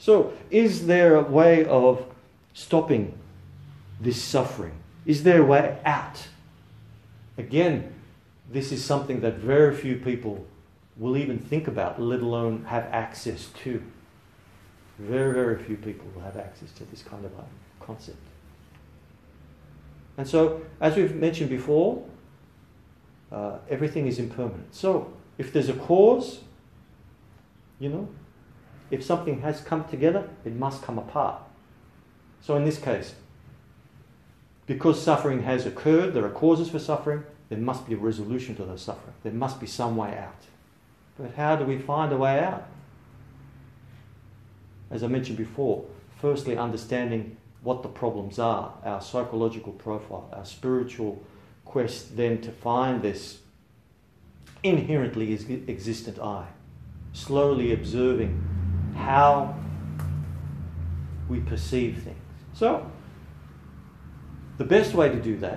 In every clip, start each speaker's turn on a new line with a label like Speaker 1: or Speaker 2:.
Speaker 1: So, is there a way of stopping this suffering? Is there a way out? Again, this is something that very few people will even think about, let alone have access to. Very, very few people will have access to this kind of concept. And so, as we've mentioned before, everything is impermanent. So, if there's a cause, if something has come together, it must come apart. So in this case, because suffering has occurred, there are causes for suffering, there must be a resolution to the suffering. There must be some way out. But how do we find a way out? As I mentioned before, firstly understanding what the problems are, our psychological profile, our spiritual quest then to find this inherently existent I. Slowly observing how we perceive things. So, the best way to do that,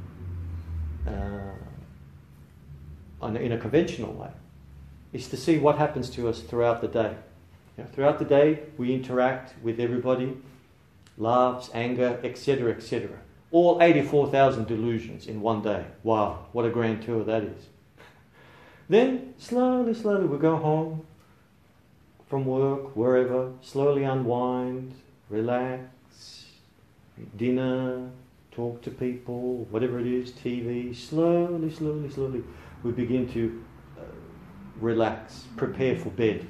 Speaker 1: in a conventional way, is to see what happens to us throughout the day. Throughout the day, we interact with everybody, laughs, anger, etc., etc. All 84,000 delusions in one day. Wow, what a grand tour that is. Then, slowly, we go home from work, wherever, slowly unwind, relax, dinner, talk to people, whatever it is, TV, slowly, we begin to relax, prepare for bed.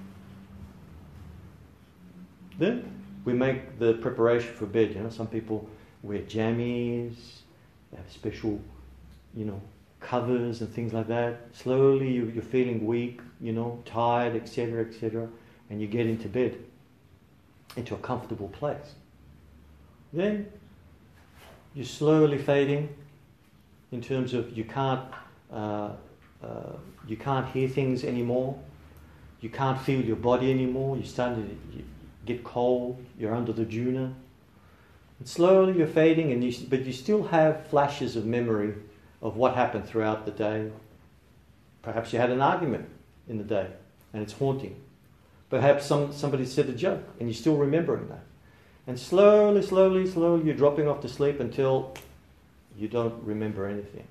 Speaker 1: Then we make the preparation for bed. Some people wear jammies, they have special, covers and things like that. Slowly you're feeling weak, tired, etc., etc., and you get into bed, into a comfortable place. Then you're slowly fading in terms of you can't hear things anymore, you can't feel your body anymore, you're starting to get cold, you're under the juna. And slowly you're fading, but you still have flashes of memory of what happened throughout the day. Perhaps you had an argument in the day and it's haunting. Perhaps somebody said a joke and you're still remembering that. And slowly you're dropping off to sleep until you don't remember anything.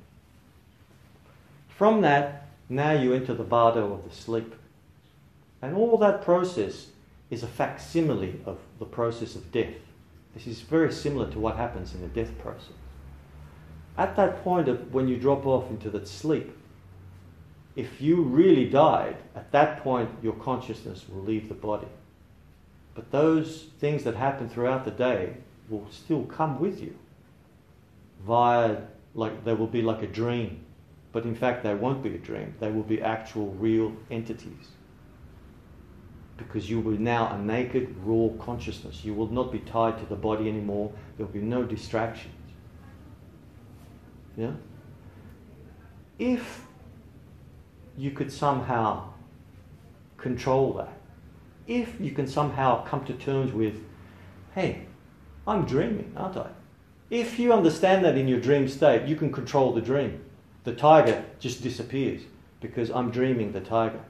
Speaker 1: From that, now you enter the bardo of the sleep. And all that process is a facsimile of the process of death. This is very similar to what happens in the death process. At that point of when you drop off into that sleep, if you really died, at that point your consciousness will leave the body. But those things that happen throughout the day will still come with you they will be like a dream. But in fact they won't be a dream, they will be actual real entities. Because you will now a naked, raw consciousness. You will not be tied to the body anymore. There will be no distractions. Yeah? If you could somehow control that, if you can somehow come to terms with, hey, I'm dreaming, aren't I? If you understand that in your dream state, you can control the dream. The tiger just disappears because I'm dreaming the tiger.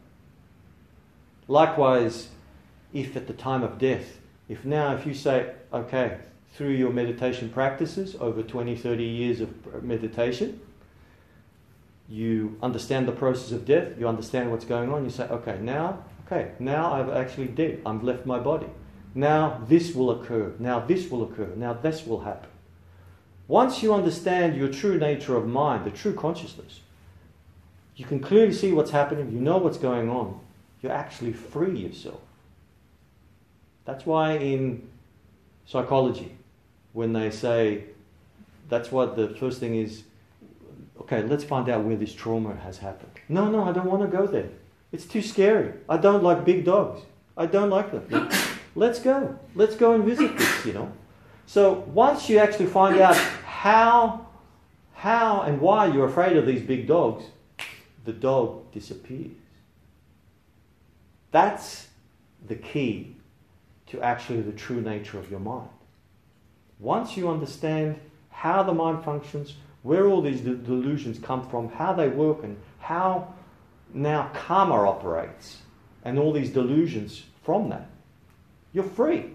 Speaker 1: Likewise, if at the time of death, if you say, okay, through your meditation practices, over 20, 30 years of meditation, you understand the process of death, you understand what's going on, you say, now I've actually dead, I've left my body. Now this will occur, now this will occur, now this will happen. Once you understand your true nature of mind, the true consciousness, you can clearly see what's happening, you know what's going on, you actually free yourself. That's why in psychology, when they say, that's what the first thing is, okay, let's find out where this trauma has happened. No, I don't want to go there. It's too scary. I don't like big dogs. I don't like them. Let's go. Let's go and visit this, So once you actually find out how and why you're afraid of these big dogs, the dog disappears. That's the key to actually the true nature of your mind. Once you understand how the mind functions, where all these delusions come from, how they work, and how now karma operates, and all these delusions from that, You're free.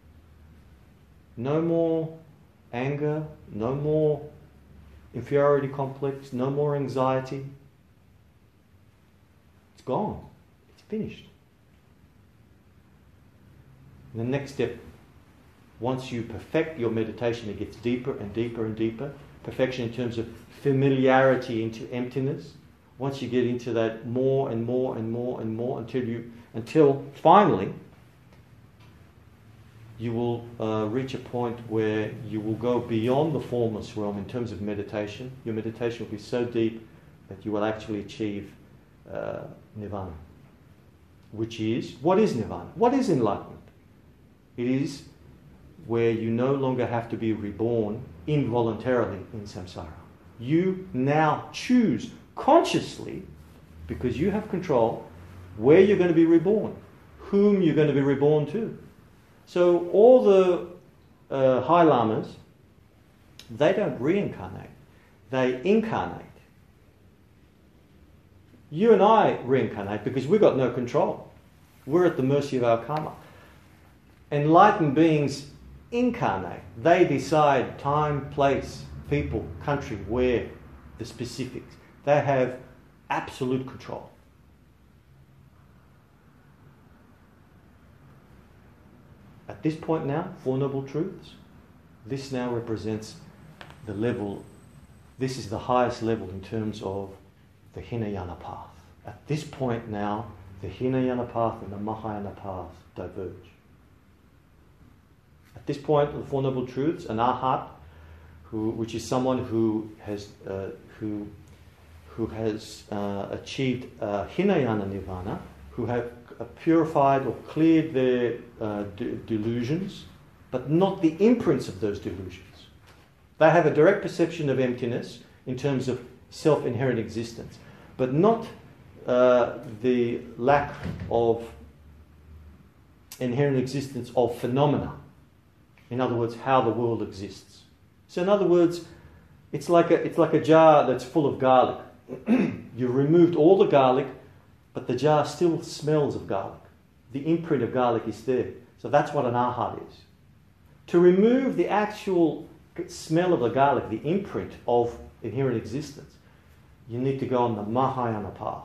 Speaker 1: No more anger, no more inferiority complex, no more anxiety. It's gone. It's finished. And the next step, once you perfect your meditation, it gets deeper and deeper and deeper. Perfection in terms of familiarity into emptiness. Once you get into that more and more and more and more until finally you will reach a point where you will go beyond the formless realm in terms of meditation. Your meditation will be so deep that you will actually achieve nirvana. Which is, what is nirvana? What is enlightenment? It is where you no longer have to be reborn involuntarily in samsara. You now choose consciously, because you have control, where you're going to be reborn, whom you're going to be reborn to. So all the high lamas, they don't reincarnate, they incarnate. You and I reincarnate because we've got no control. We're at the mercy of our karma. Enlightened beings incarnate. They decide time, place, people, country, where, the specifics. They have absolute control. At this point now, Four Noble Truths, this now represents the level, this is the highest level in terms of the Hinayana path. At this point now, the Hinayana path and the Mahayana path diverge. At this point, the Four Noble Truths, an arhat, which is someone who has achieved Hinayana Nirvana, who have purified or cleared their delusions, but not the imprints of those delusions. They have a direct perception of emptiness in terms of self-inherent existence, but not the lack of inherent existence of phenomena. In other words, how the world exists. So in other words, it's like a jar that's full of garlic. You've removed all the garlic, but the jar still smells of garlic. The imprint of garlic is there. So that's what an arhat is. To remove the actual smell of the garlic, the imprint of inherent existence, you need to go on the Mahayana path.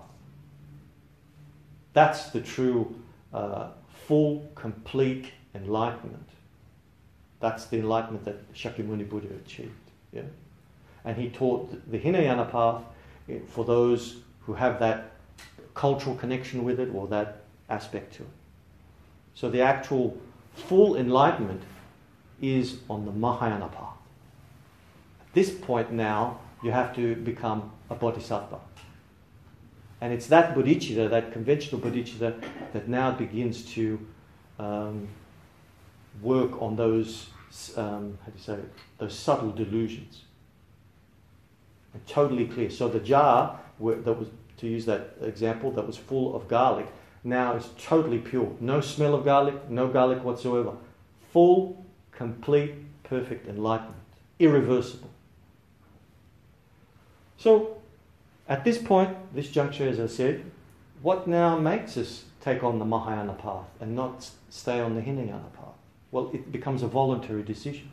Speaker 1: That's the true, full, complete enlightenment. That's the enlightenment that Shakyamuni Buddha achieved. Yeah? And he taught the Hinayana path for those who have that cultural connection with it or that aspect to it. So the actual full enlightenment is on the Mahayana path. At this point now, you have to become a bodhisattva. And it's that bodhicitta, that conventional bodhicitta, that now begins to work on those, those subtle delusions. And totally clear. So the jar, that was, to use that example, that was full of garlic, now is totally pure. No smell of garlic, no garlic whatsoever. Full, complete, perfect enlightenment. Irreversible. So, at this point, this juncture, as I said, what now makes us take on the Mahayana path and not stay on the Hinayana path? Well, it becomes a voluntary decision.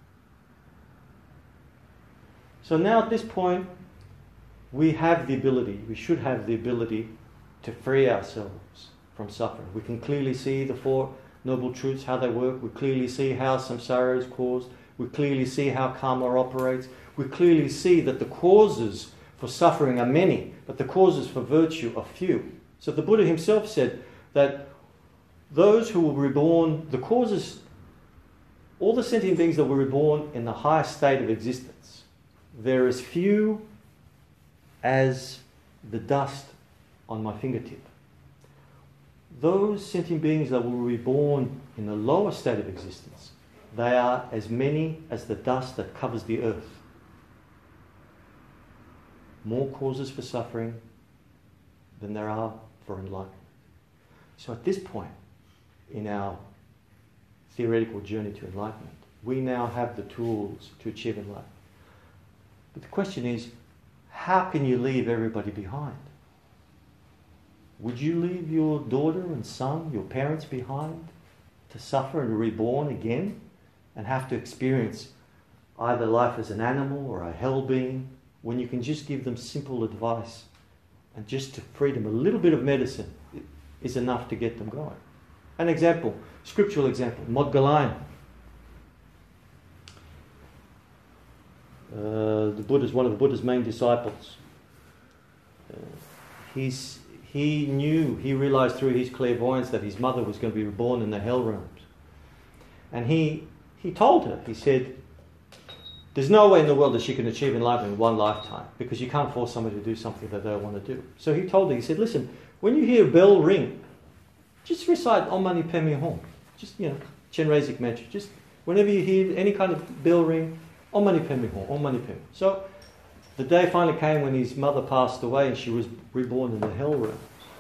Speaker 1: So now at this point, we have the ability, we should have the ability to free ourselves from suffering. We can clearly see the Four Noble Truths, how they work. We clearly see how samsara is caused. We clearly see how karma operates. We clearly see that the causes for suffering are many, but the causes for virtue are few. So the Buddha himself said that those who were reborn, the causes, all the sentient beings that were reborn in the highest state of existence, they're as few as the dust on my fingertip. Those sentient beings that were reborn in the lower state of existence, they are as many as the dust that covers the earth. More causes for suffering than there are for enlightenment. So at this point in our theoretical journey to enlightenment, we now have the tools to achieve enlightenment. But the question is, how can you leave everybody behind? Would you leave your daughter and son, your parents behind to suffer and reborn again and have to experience either life as an animal or a hell being, when you can just give them simple advice and just to feed them a little bit of medicine is enough to get them going. An example, scriptural example, Modgalayan. The Buddha's one of the Buddha's main disciples. He realized through his clairvoyance that his mother was going to be reborn in the hell realms. And he told her, he said, there's no way in the world that she can achieve enlightenment in one lifetime, because you can't force somebody to do something that they don't want to do. So he told her, he said, listen, when you hear a bell ring, just recite Om Mani Padme Hum. Just, Chenrezig mantra. Just whenever you hear any kind of bell ring, Om Mani Padme Hum, Om Mani Padme. So the day finally came when his mother passed away and she was reborn in the hell realms.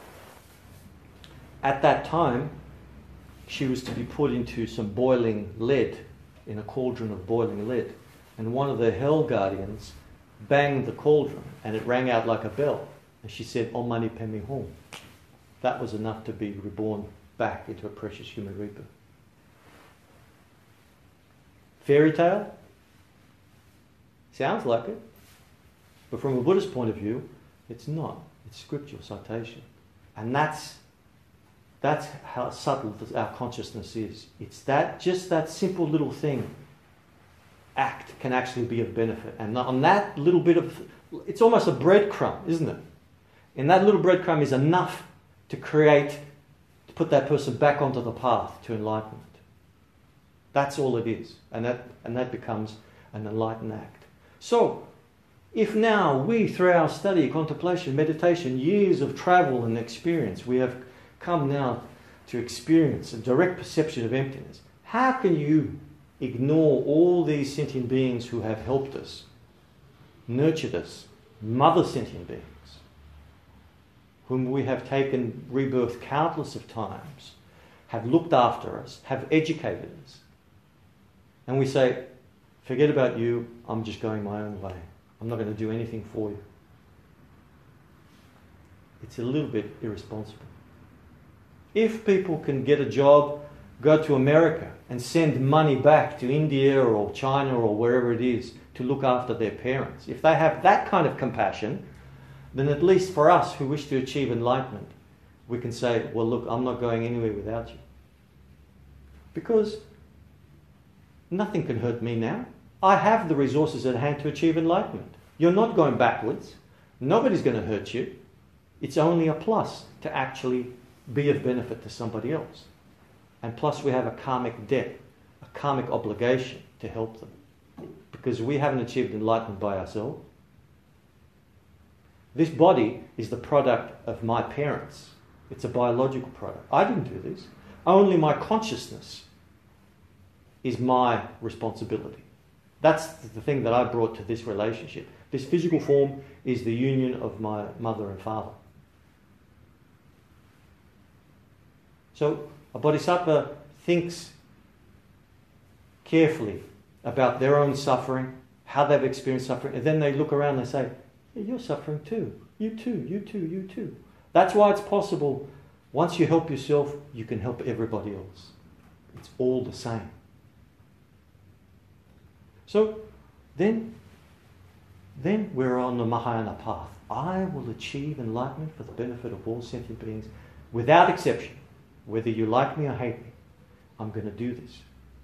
Speaker 1: At that time, she was to be put into some boiling lead, in a cauldron of boiling lead. And one of the hell guardians banged the cauldron and it rang out like a bell. And she said, Om Mani Padme Hum. That was enough to be reborn back into a precious human rebirth. Fairy tale? Sounds like it. But from a Buddhist point of view, it's not. It's scriptural citation. And that's how subtle our consciousness is. It's just that simple little thing, act, can actually be of benefit. And on that little bit of, it's almost a breadcrumb, isn't it? And that little breadcrumb is enough to put that person back onto the path to enlightenment. That's all it is. And that becomes an enlightened act. So, if now we, through our study, contemplation, meditation, years of travel and experience, we have come now to experience a direct perception of emptiness, how can you ignore all these sentient beings who have helped us, nurtured us, mother sentient beings, whom we have taken rebirth countless of times, have looked after us, have educated us, and we say, forget about you, I'm just going my own way. I'm not going to do anything for you. It's a little bit irresponsible. If people can get a job, go to America and send money back to India or China or wherever it is to look after their parents, if they have that kind of compassion, then at least for us who wish to achieve enlightenment, we can say, well, look, I'm not going anywhere without you. Because nothing can hurt me now. I have the resources at hand to achieve enlightenment. You're not going backwards. Nobody's going to hurt you. It's only a plus to actually be of benefit to somebody else. And plus we have a karmic debt, a karmic obligation to help them. Because we haven't achieved enlightenment by ourselves. This body is the product of my parents. It's a biological product. I didn't do this. Only my consciousness is my responsibility. That's the thing that I brought to this relationship. This physical form is the union of my mother and father. So a bodhisattva thinks carefully about their own suffering, how they've experienced suffering, and then they look around and they say, yeah, you're suffering too. You too, you too, you too. That's why it's possible. Once you help yourself, you can help everybody else. It's all the same. So then we're on the Mahayana path. I will achieve enlightenment for the benefit of all sentient beings without exception. Whether you like me or hate me, I'm going to do this.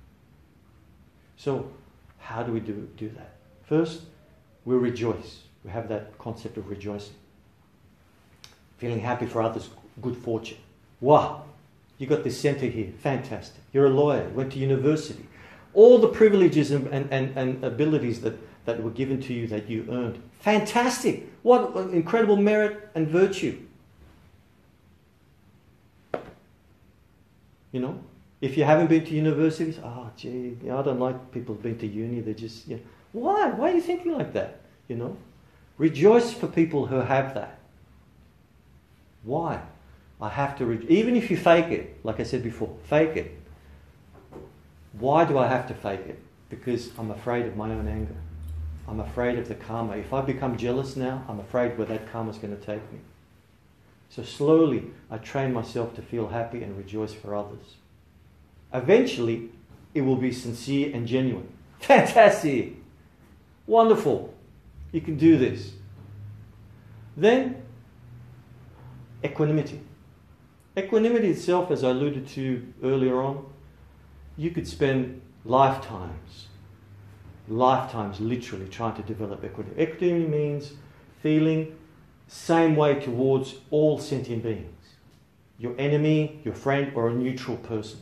Speaker 1: So how do we do that? First, we rejoice. We have that concept of rejoicing. Feeling happy for others' good fortune. Wow, you got this center here. Fantastic. You're a lawyer. Went to university. All the privileges and abilities that were given to you that you earned. Fantastic. What incredible merit and virtue. You know, if you haven't been to universities, gee, I don't like people who've been to uni. They're just, why? Why are you thinking like that? You know, rejoice for people who have that. Why? I have to, even if you fake it, like I said before, fake it. Why do I have to fake it? Because I'm afraid of my own anger. I'm afraid of the karma. If I become jealous now, I'm afraid where that karma is going to take me. So slowly, I train myself to feel happy and rejoice for others. Eventually, it will be sincere and genuine. Fantastic! Wonderful! You can do this. Then, equanimity. Equanimity itself, as I alluded to earlier on, you could spend lifetimes literally trying to develop equanimity. Equanimity means feeling same way towards all sentient beings. Your enemy, your friend, or a neutral person.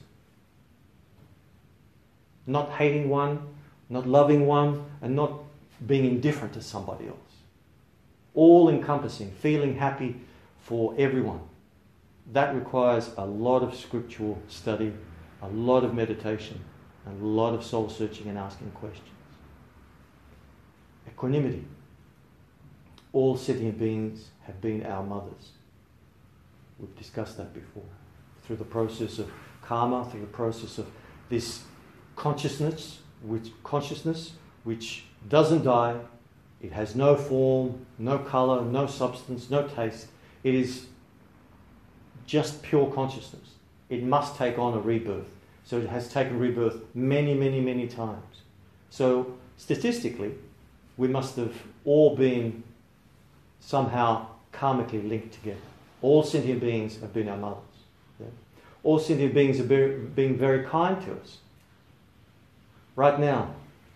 Speaker 1: Not hating one, not loving one, and not being indifferent to somebody else. All encompassing, feeling happy for everyone. That requires a lot of scriptural study, a lot of meditation, and a lot of soul searching and asking questions. Equanimity. All sentient beings have been our mothers. We've discussed that before. Through the process of karma, through the process of this consciousness which doesn't die, it has no form, no colour, no substance, no taste. It is just pure consciousness. It must take on a rebirth. So it has taken rebirth many, many, many times. So statistically, we must have all been somehow karmically linked together. All sentient beings have been our mothers. Yeah? All sentient beings have been very kind to us. Right now,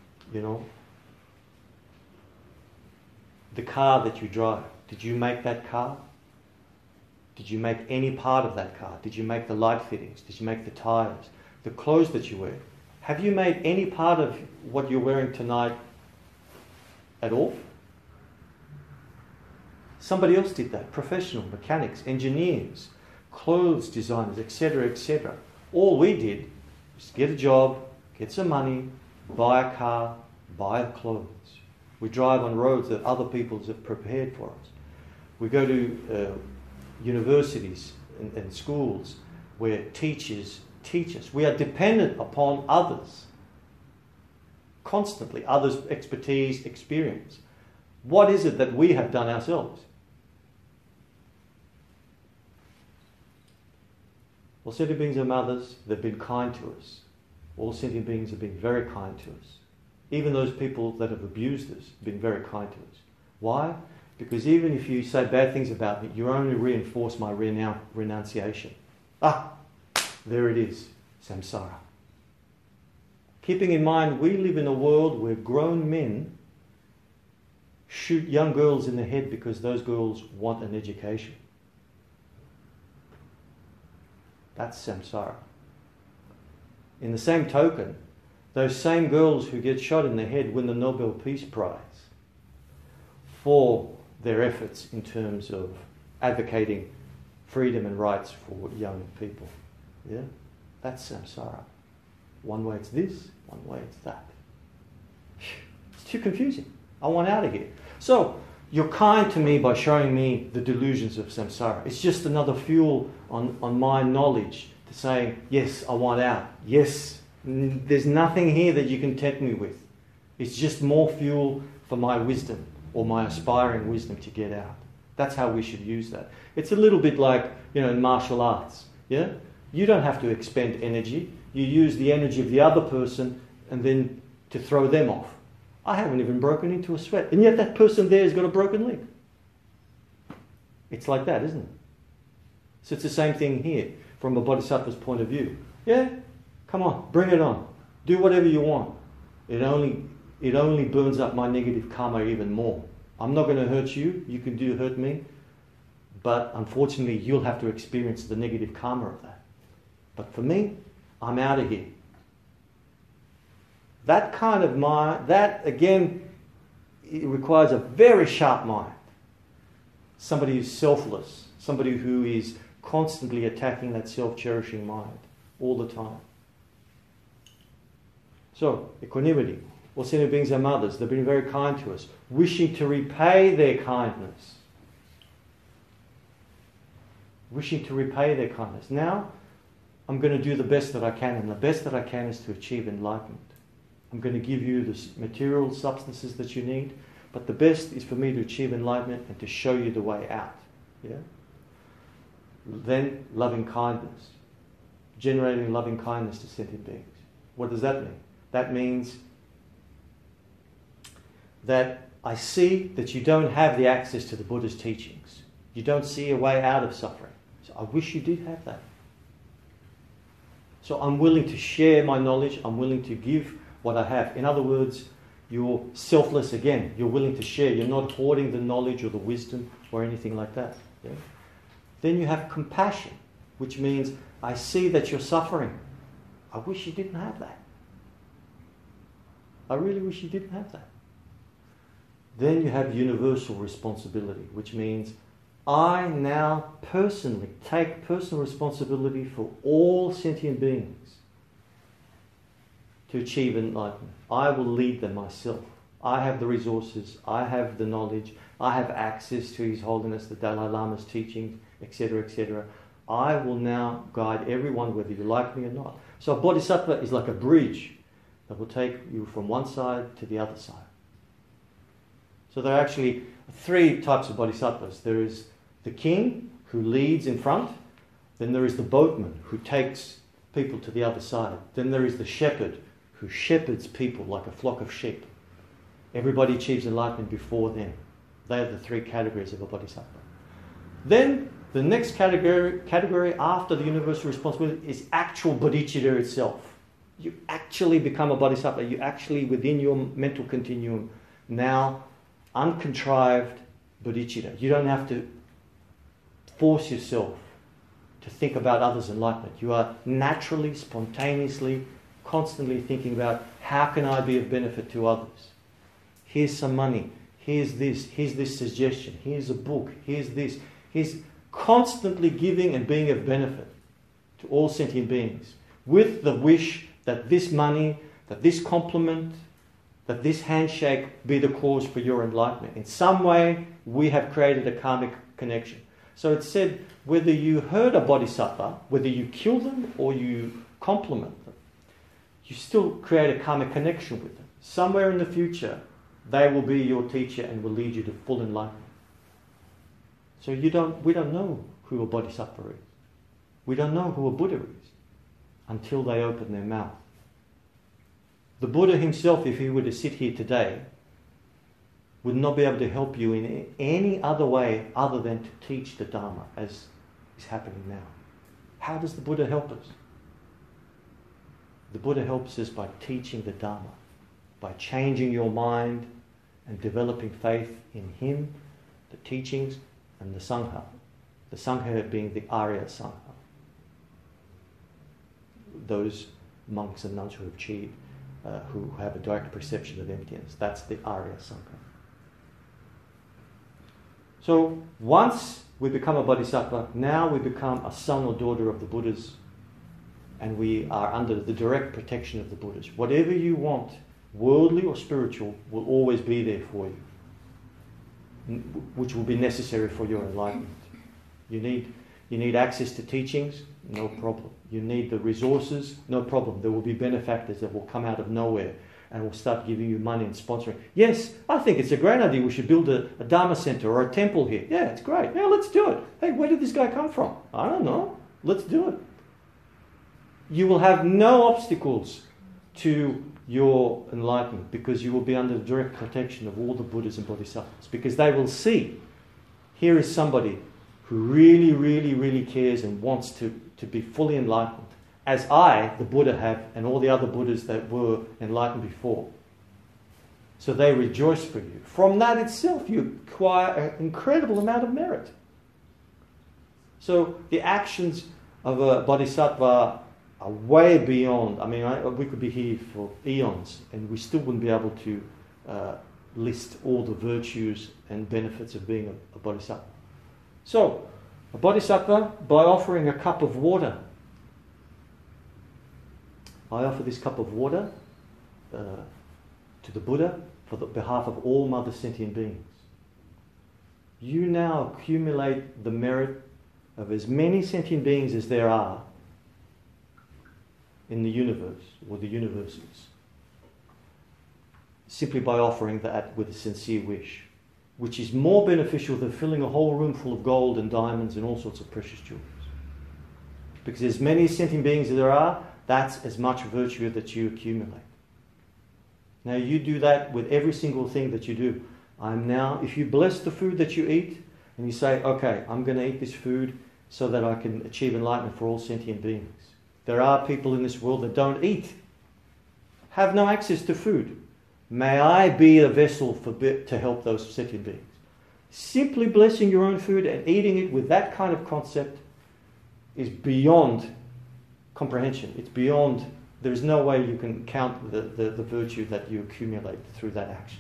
Speaker 1: the car that you drive, did you make that car? Did you make any part of that car? Did you make the light fittings? Did you make the tires? The clothes that you wear? Have you made any part of what you're wearing tonight at all? Somebody else did that. Professional, mechanics, engineers, clothes designers, etc., etc. All we did was get a job, get some money, buy a car, buy clothes. We drive on roads that other people have prepared for us. We go to universities and schools where teachers teach us. We are dependent upon others constantly, others' expertise, experience. What is it that we have done ourselves? All sentient beings are mothers. They've been kind to us. All sentient beings have been very kind to us. Even those people that have abused us have been very kind to us. Why? Because even if you say bad things about me, you only reinforce my renunciation. There it is, samsara. Keeping in mind, we live in a world where grown men shoot young girls in the head because those girls want an education. That's samsara. In the same token, those same girls who get shot in the head win the Nobel Peace Prize for their efforts in terms of advocating freedom and rights for young people. Yeah? That's samsara. One way it's this, one way it's that. It's too confusing. I want out of here. So, you're kind to me by showing me the delusions of samsara. It's just another fuel on my knowledge to saying, yes, I want out. Yes, there's nothing here that you can tempt me with. It's just more fuel for my wisdom or my aspiring wisdom to get out. That's how we should use that. It's a little bit like, in martial arts. Yeah? You don't have to expend energy. You use the energy of the other person and then to throw them off. I haven't even broken into a sweat. And yet that person there has got a broken leg. It's like that, isn't it? So it's the same thing here from a bodhisattva's point of view. Yeah? Come on, bring it on. Do whatever you want. It only burns up my negative karma even more. I'm not going to hurt you. You can hurt me. But unfortunately, you'll have to experience the negative karma of that. But for me, I'm out of here. That kind of mind, that again, it requires a very sharp mind. Somebody who's selfless. Somebody who is constantly attacking that self-cherishing mind all the time. So, equanimity. All sentient beings are mothers. They've been very kind to us, wishing to repay their kindness. Wishing to repay their kindness. Now, I'm going to do the best that I can, and the best that I can is to achieve enlightenment. I'm going to give you the material substances that you need, but the best is for me to achieve enlightenment and to show you the way out. Yeah? Then, loving kindness. generating loving kindness to sentient beings. What does that mean? That means that I see that you don't have the access to the Buddha's teachings. You don't see a way out of suffering. So I wish you did have that. So I'm willing to share my knowledge. I'm willing to give what I have. In other words, you're selfless again. You're willing to share. You're not hoarding the knowledge or the wisdom or anything like that. Yeah? Then you have compassion, which means I see that you're suffering. I wish you didn't have that. I really wish you didn't have that. Then you have universal responsibility, which means I now personally take personal responsibility for all sentient beings to achieve enlightenment. I will lead them myself. I have the resources, I have the knowledge, I have access to His Holiness the Dalai Lama's teachings, etc., etc. I will now guide everyone, whether you like me or not. So a bodhisattva is like a bridge that will take you from one side to the other side. So there are actually three types of bodhisattvas. There is the king, who leads in front. Then there is the boatman, who takes people to the other side. Then there is the shepherd, who shepherds people like a flock of sheep. Everybody achieves enlightenment before them. They are the three categories of a bodhisattva. Then the next category after the universal responsibility is actual bodhicitta itself. You actually become a bodhisattva. You actually, within your mental continuum, now uncontrived bodhicitta. You don't have to force yourself to think about others' enlightenment. You are naturally, spontaneously, constantly thinking about how can I be of benefit to others. Here's some money. Here's this suggestion. Here's a book. Here's this. He's constantly giving and being of benefit to all sentient beings with the wish that this money, that this compliment, that this handshake be the cause for your enlightenment. In some way, we have created a karmic connection. So it's said, whether you hurt a bodhisattva, whether you kill them or you compliment them, you still create a karmic connection with them. Somewhere in the future, they will be your teacher and will lead you to full enlightenment. So we don't know who a bodhisattva is. We don't know who a Buddha is until they open their mouth. The Buddha himself, if he were to sit here today, would not be able to help you in any other way other than to teach the Dharma, as is happening now. How does the Buddha help us? The Buddha helps us by teaching the Dharma, by changing your mind and developing faith in him, the teachings, and the Sangha. The Sangha being the Arya Sangha. Those monks and nuns who have achieved, who have a direct perception of emptiness. That's the Arya Sangha. So once we become a bodhisattva, now we become a son or daughter of the Buddhas, and we are under the direct protection of the Buddhas. Whatever you want, worldly or spiritual, will always be there for you, which will be necessary for your enlightenment. You need access to teachings, no problem. You need the resources, no problem. There will be benefactors that will come out of nowhere and will start giving you money and sponsoring. Yes, I think it's a great idea. We should build a Dharma center or a temple here. Yeah, it's great. Yeah, let's do it. Hey, where did this guy come from? I don't know. Let's do it. You will have no obstacles to your enlightenment because you will be under the direct protection of all the Buddhas and Bodhisattvas, because they will see, here is somebody who really, really, really cares and wants to be fully enlightened, as I, the Buddha, have, and all the other Buddhas that were enlightened before. So they rejoice for you. From that itself, you acquire an incredible amount of merit. So the actions of a bodhisattva are way beyond. I mean, we could be here for eons and we still wouldn't be able to list all the virtues and benefits of being a bodhisattva. So, a bodhisattva, by offering a cup of water, I offer this cup of water to the Buddha for the behalf of all mother sentient beings. You now accumulate the merit of as many sentient beings as there are in the universe, or the universes, simply by offering that with a sincere wish, which is more beneficial than filling a whole room full of gold and diamonds and all sorts of precious jewels. Because as many sentient beings as there are, that's as much virtue that you accumulate. Now you do that with every single thing that you do. If you bless the food that you eat, and you say, okay, I'm going to eat this food so that I can achieve enlightenment for all sentient beings. There are people in this world that don't eat, have no access to food. May I be a vessel to help those sentient beings. Simply blessing your own food and eating it with that kind of concept is beyond comprehension. It's beyond, there's no way you can count the virtue that you accumulate through that action.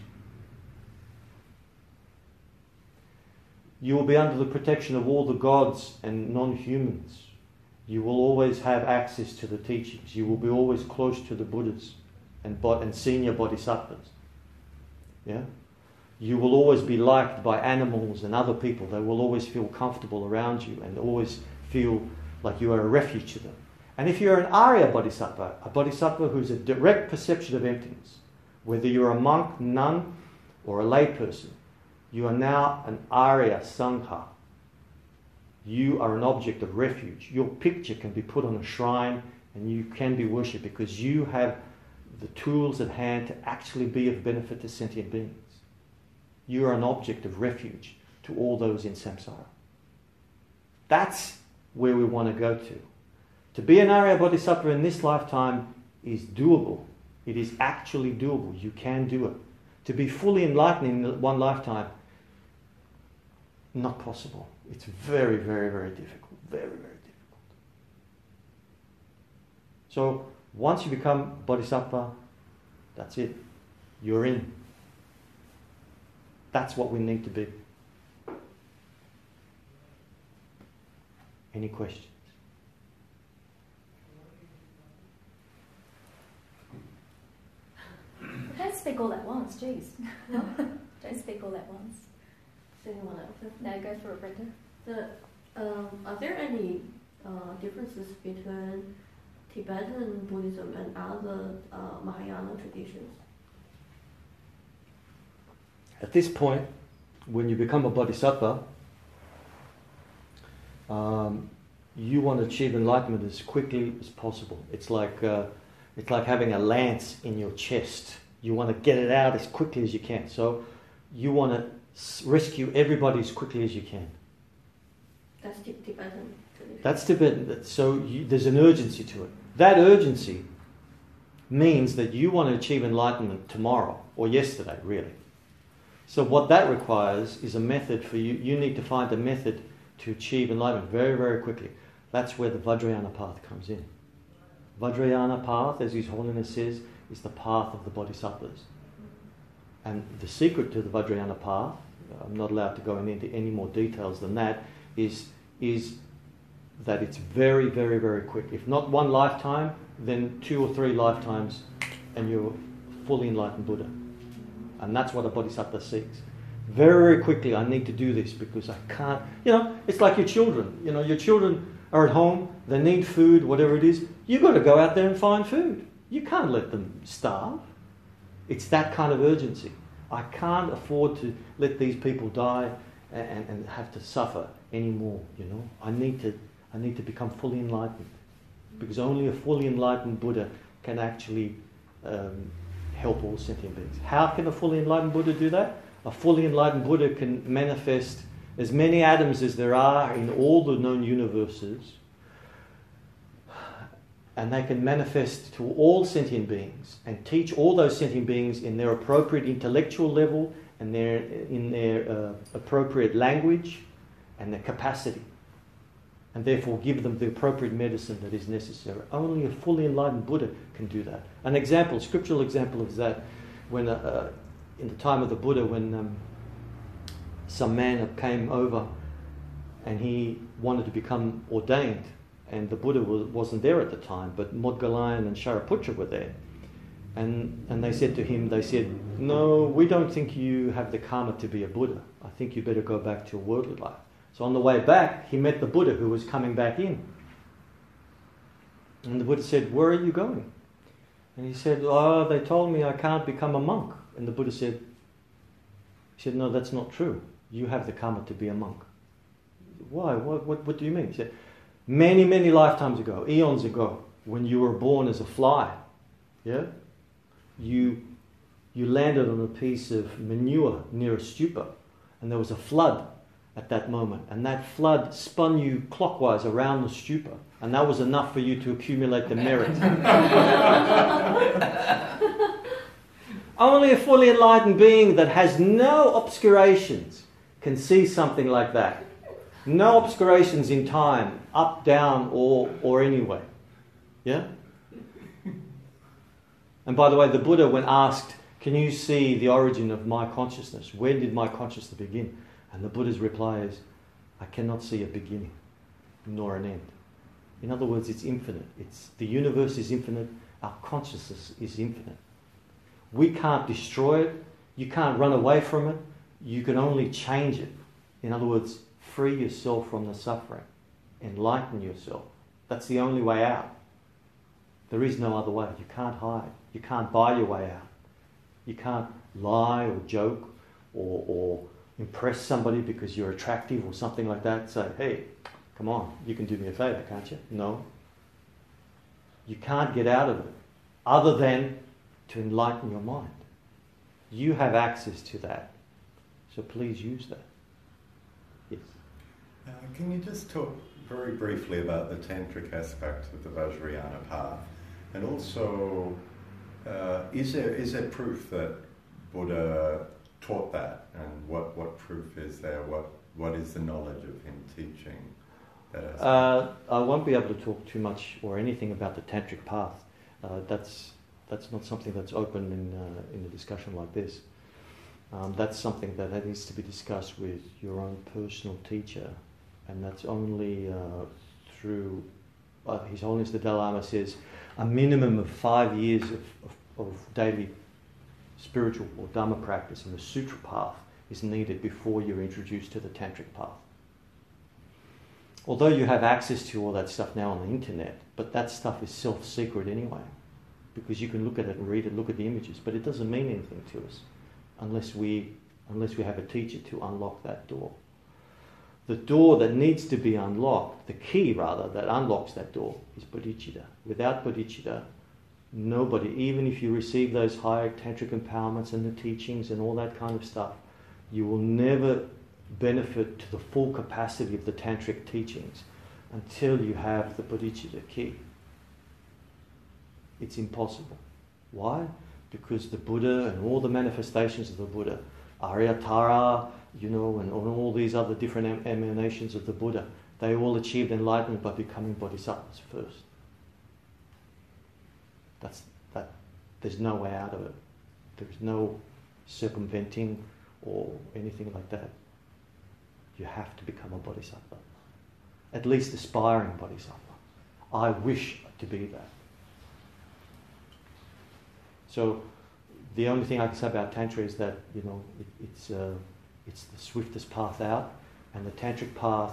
Speaker 1: You will be under the protection of all the gods and non-humans. You will always have access to the teachings. You will be always close to the Buddhas and senior bodhisattvas. Yeah? You will always be liked by animals and other people. They will always feel comfortable around you and always feel like you are a refuge to them. And if you're an Arya Bodhisattva, a Bodhisattva who's a direct perception of emptiness, whether you're a monk, nun, or a layperson, you are now an Arya Sangha. You are an object of refuge. Your picture can be put on a shrine and you can be worshipped because you have the tools at hand to actually be of benefit to sentient beings. You are an object of refuge to all those in samsara. That's where we want to go to. To be an Arya Bodhisattva in this lifetime is doable. It is actually doable. You can do it. To be fully enlightened in one lifetime, not possible. It's very, very, very difficult. Very, very difficult. So, once you become Bodhisattva, that's it. You're in. That's what we need to be. Any questions?
Speaker 2: Don't speak all at once, jeez. Don't speak all at once.
Speaker 3: Does anyone else?
Speaker 2: No, go for it, Brenda.
Speaker 3: Are there any differences between Tibetan Buddhism and other Mahayana traditions?
Speaker 1: At this point, when you become a bodhisattva, you want to achieve enlightenment as quickly as possible. It's like having a lance in your chest. You want to get it out as quickly as you can. So you want to rescue everybody as quickly as you can.
Speaker 3: That's Tibetan tradition.
Speaker 1: That's Tibetan. So there's an urgency to it. That urgency means that you want to achieve enlightenment tomorrow or yesterday, really. So what that requires is a method for you. You need to find a method to achieve enlightenment very, very quickly. That's where the Vajrayana path comes in. Vajrayana path, as His Holiness says, is the path of the bodhisattvas. And the secret to the Vajrayana path, I'm not allowed to go into any more details than that, is that it's very, very, very quick. If not one lifetime, then 2 or 3 lifetimes and you're fully enlightened Buddha. And that's what a bodhisattva seeks. Very, very quickly, I need to do this because I can't... it's like your children. Your children are at home, they need food, whatever it is. You've got to go out there and find food. You can't let them starve. It's that kind of urgency. I can't afford to let these people die and have to suffer anymore, I need to become fully enlightened. Because only a fully enlightened Buddha can actually help all sentient beings. How can a fully enlightened Buddha do that? A fully enlightened Buddha can manifest as many atoms as there are in all the known universes, and they can manifest to all sentient beings and teach all those sentient beings in their appropriate intellectual level and in their appropriate language and their capacity, and therefore give them the appropriate medicine that is necessary. Only a fully enlightened Buddha can do that. An example, scriptural example of that, when in the time of the Buddha, when some man came over and he wanted to become ordained, and the Buddha wasn't there at the time, but Modgalayan and Shariputra were there. And they said to him, no, we don't think you have the karma to be a Buddha. I think you better go back to a worldly life. So on the way back, he met the Buddha who was coming back in. And the Buddha said, where are you going? And he said, they told me I can't become a monk. And the Buddha said, no, that's not true. You have the karma to be a monk. Why? What do you mean? He said, Many, many lifetimes ago, eons ago, when you were born as a fly, yeah, you landed on a piece of manure near a stupa, and there was a flood at that moment, and that flood spun you clockwise around the stupa, and that was enough for you to accumulate the merit. Only a fully enlightened being that has no obscurations can see something like that. No obscurations in time, up, down, or anyway. Yeah? And by the way, the Buddha, when asked, can you see the origin of my consciousness? When did my consciousness begin? And the Buddha's reply is, I cannot see a beginning, nor an end. In other words, it's infinite. The universe is infinite. Our consciousness is infinite. We can't destroy it. You can't run away from it. You can only change it. In other words, free yourself from the suffering. Enlighten yourself. That's the only way out. There is no other way. You can't hide. You can't buy your way out. You can't lie or joke or impress somebody because you're attractive or something like that. Say, hey, come on, you can do me a favour, can't you? No. You can't get out of it other than to enlighten your mind. You have access to that. So please use that. Yes.
Speaker 4: Can you just talk very briefly about the tantric aspect of the Vajrayana path? And also, is there proof that Buddha taught that? And what proof is there? What is the knowledge of him teaching that aspect?
Speaker 1: I won't be able to talk too much or anything about the tantric path. That's not something that's open in a discussion like this. That's something that needs to be discussed with your own personal teacher, and that's only through His Holiness the Dalai Lama says a minimum of 5 years of daily spiritual or Dhamma practice in the sutra path is needed before you're introduced to the tantric path. Although you have access to all that stuff now on the internet, but that stuff is self-secret anyway, because you can look at it and read it, look at the images, but it doesn't mean anything to us unless we have a teacher to unlock that door. The door that needs to be unlocked, the key rather, that unlocks that door is bodhicitta. Without bodhicitta, nobody, even if you receive those higher tantric empowerments and the teachings and all that kind of stuff, you will never benefit to the full capacity of the tantric teachings until you have the bodhicitta key. It's impossible. Why? Because the Buddha and all the manifestations of the Buddha, Aryatara, and all these other different emanations of the Buddha, they all achieved enlightenment by becoming bodhisattvas first. There's no way out of it. There's no circumventing or anything like that. You have to become a bodhisattva. At least aspiring bodhisattva. I wish to be that. So the only thing I can say about Tantra is that, it's the swiftest path out, and the Tantric path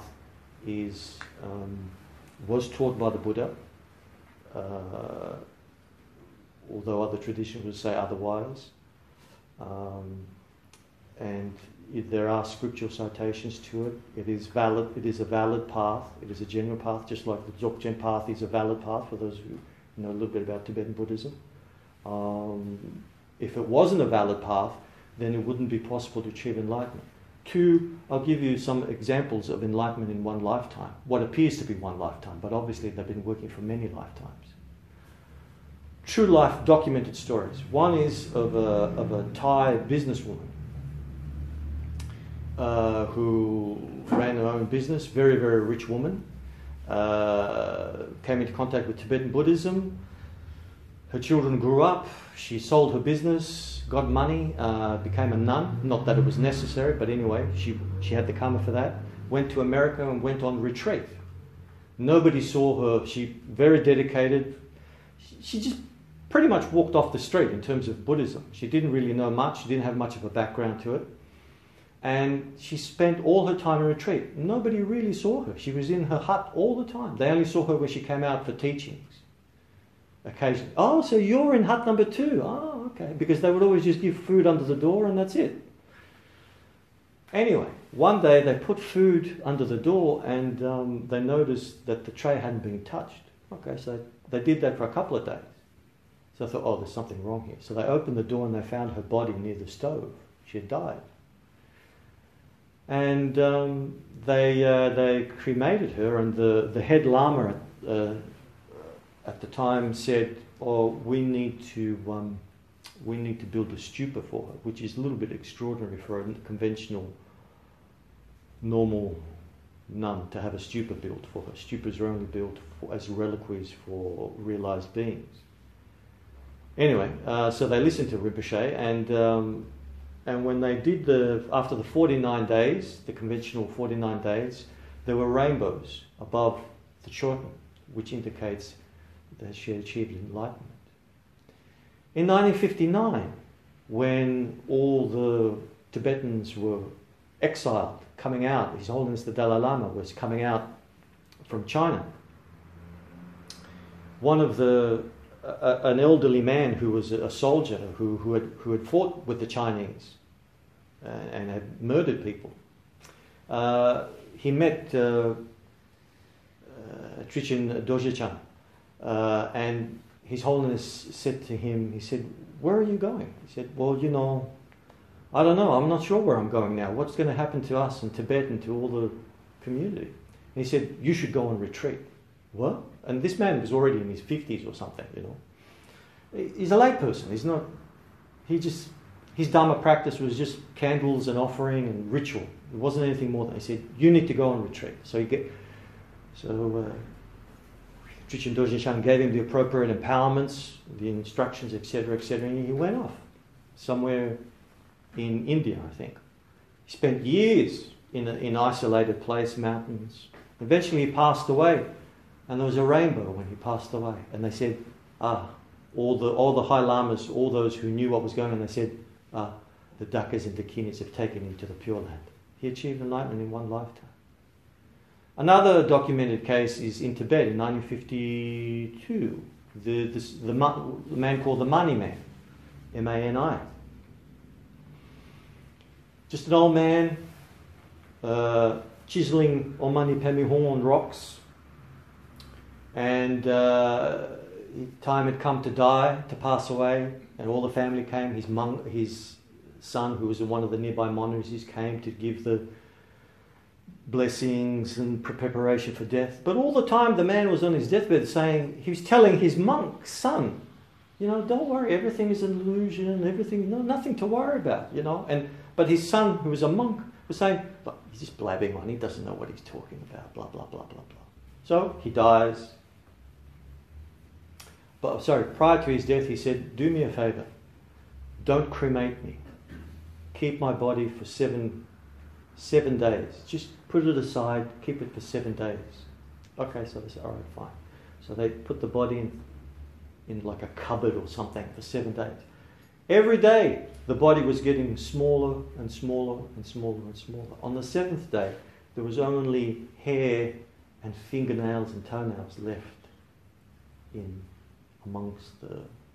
Speaker 1: was taught by the Buddha, although other traditions would say otherwise. And there are scriptural citations to it. It is valid. It is a valid path. It is a genuine path, just like the Dzogchen path is a valid path for those who know a little bit about Tibetan Buddhism. If it wasn't a valid path, then it wouldn't be possible to achieve enlightenment. I'll give you some examples of enlightenment in one lifetime. What appears to be one lifetime, but obviously they've been working for many lifetimes. True life documented stories. One is of a Thai businesswoman who ran her own business, very, very rich woman, came into contact with Tibetan Buddhism. Her children grew up, she sold her business, got money, became a nun. Not that it was necessary, but anyway, she had the karma for that. Went to America and went on retreat. Nobody saw her. She very dedicated. She just pretty much walked off the street in terms of Buddhism. She didn't really know much. She didn't have much of a background to it. And she spent all her time in retreat. Nobody really saw her. She was in her hut all the time. They only saw her when she came out for teachings. Occasionally, oh, so you're in hut number 2. Oh, okay. Because they would always just give food under the door and that's it. Anyway, one day they put food under the door and they noticed that the tray hadn't been touched. Okay, so they did that for a couple of days. So I thought, oh, there's something wrong here. So they opened the door and they found her body near the stove. She had died. And they cremated her, and the head lama at the time said, "Oh, we need to build a stupa for her," which is a little bit extraordinary for a conventional, normal nun to have a stupa built for her. Stupas are only built as reliquaries for realized beings. Anyway, so they listened to Rinpoche, and when they did after the 49 days, the conventional 49 days, there were rainbows above the choten, which indicates that she had achieved enlightenment. In 1959, when all the Tibetans were exiled, coming out, His Holiness the Dalai Lama was coming out from China, one of an elderly man who was a soldier who had fought with the Chinese and had murdered people. He met Trichin Dorje-chan, and His Holiness said to him, he said, "Where are you going?" He said, "Well, I don't know. I'm not sure where I'm going now. What's going to happen to us in Tibet and to all the community?" And he said, "You should go on retreat." What? And this man was already in his 50s or something, He's a lay person. He's not... His Dharma practice was just candles and offering and ritual. It wasn't anything more than... He said, "You need to go on retreat." So Trichin Dorje-chan gave him the appropriate empowerments, the instructions, etc., and he went off somewhere in India, I think. He spent years in an isolated place, mountains. Eventually he passed away, and there was a rainbow when he passed away. And they said, all the high lamas, all those who knew what was going on, they said, the Dakas and Dakinis have taken him to the Pure Land. He achieved enlightenment in one lifetime. Another documented case is in Tibet in 1952. The man called the Mani Man, M-A-N-I. Just an old man chiseling Om Mani Padme Hum on rocks, and time had come to die, to pass away, and all the family came. His son, who was in one of the nearby monasteries, came to give the blessings and preparation for death. But all the time the man was on his deathbed saying, he was telling his monk son, "Don't worry, everything is an illusion, nothing to worry about, But his son, who was a monk, was saying, "Look, he's just blabbing on, he doesn't know what he's talking about, blah, blah, blah, blah, blah." So he dies. Prior to his death, he said, "Do me a favor, don't cremate me. Keep my body for seven days. Just put it aside, keep it for 7 days." Okay, so they said, "All right, fine." So they put the body in like a cupboard or something for 7 days. Every day, the body was getting smaller and smaller and smaller and smaller. On the 7th day, there was only hair and fingernails and toenails left amongst the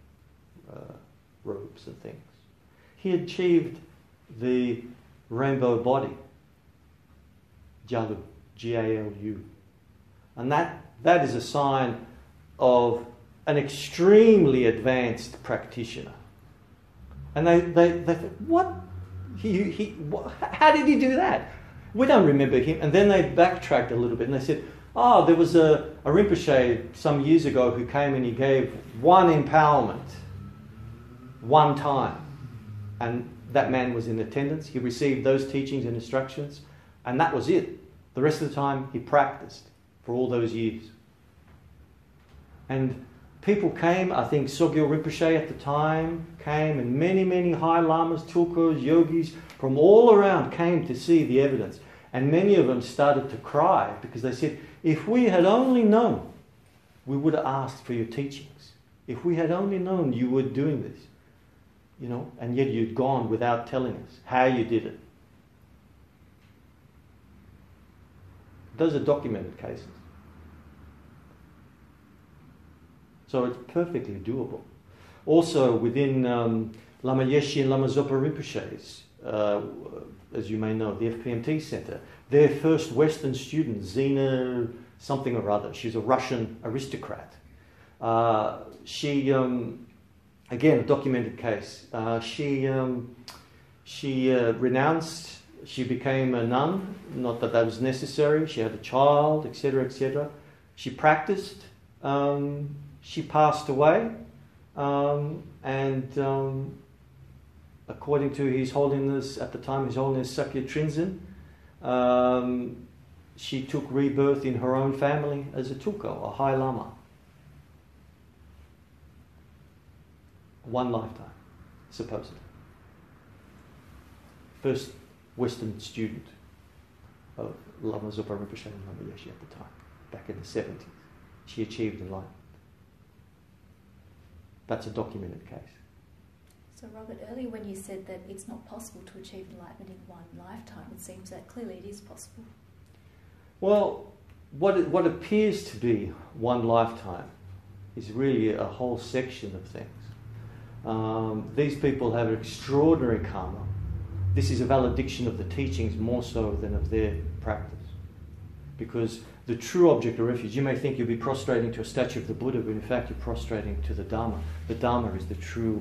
Speaker 1: robes and things. He achieved the rainbow body, Jalu, G-A-L-U. And that is a sign of an extremely advanced practitioner. And they thought, what? How did he do that? We don't remember him. And then they backtracked a little bit and they said, there was a Rinpoche some years ago who came and he gave one empowerment, one time. And that man was in attendance. He received those teachings and instructions, and that was it. The rest of the time he practiced for all those years. And people came, I think Sogyal Rinpoche at the time came, and many, many high lamas, tulkus, yogis from all around came to see the evidence. And many of them started to cry because they said, "If we had only known, we would have asked for your teachings. If we had only known you were doing this, and yet you'd gone without telling us how you did it." Those are documented cases. So it's perfectly doable. Also within Lama Yeshe and Lama Zopa Rinpoche's as you may know, the FPMT Center. Their first Western student, Zina something or other, she's a Russian aristocrat. She, again, a documented case. She renounced. She became a nun. Not that was necessary. She had a child, etc., etc. She practiced. She passed away, and according to His Holiness at the time, His Holiness Sakya Trinzin, she took rebirth in her own family as a tulko, a high lama. One lifetime, supposedly. First Western student of Lama Zopa Rinpoche and Lama Yeshe at the time, back in the 70s. She achieved enlightenment. That's a documented case.
Speaker 2: So Robert, earlier when you said that it's not possible to achieve enlightenment in one lifetime, it seems that clearly it is possible.
Speaker 1: Well, what appears to be one lifetime is really a whole section of things. These people have extraordinary karma. This is a valediction of the teachings more so than of their practice. Because the true object of refuge, you may think you'll be prostrating to a statue of the Buddha, but in fact you're prostrating to the Dharma. The Dharma is the true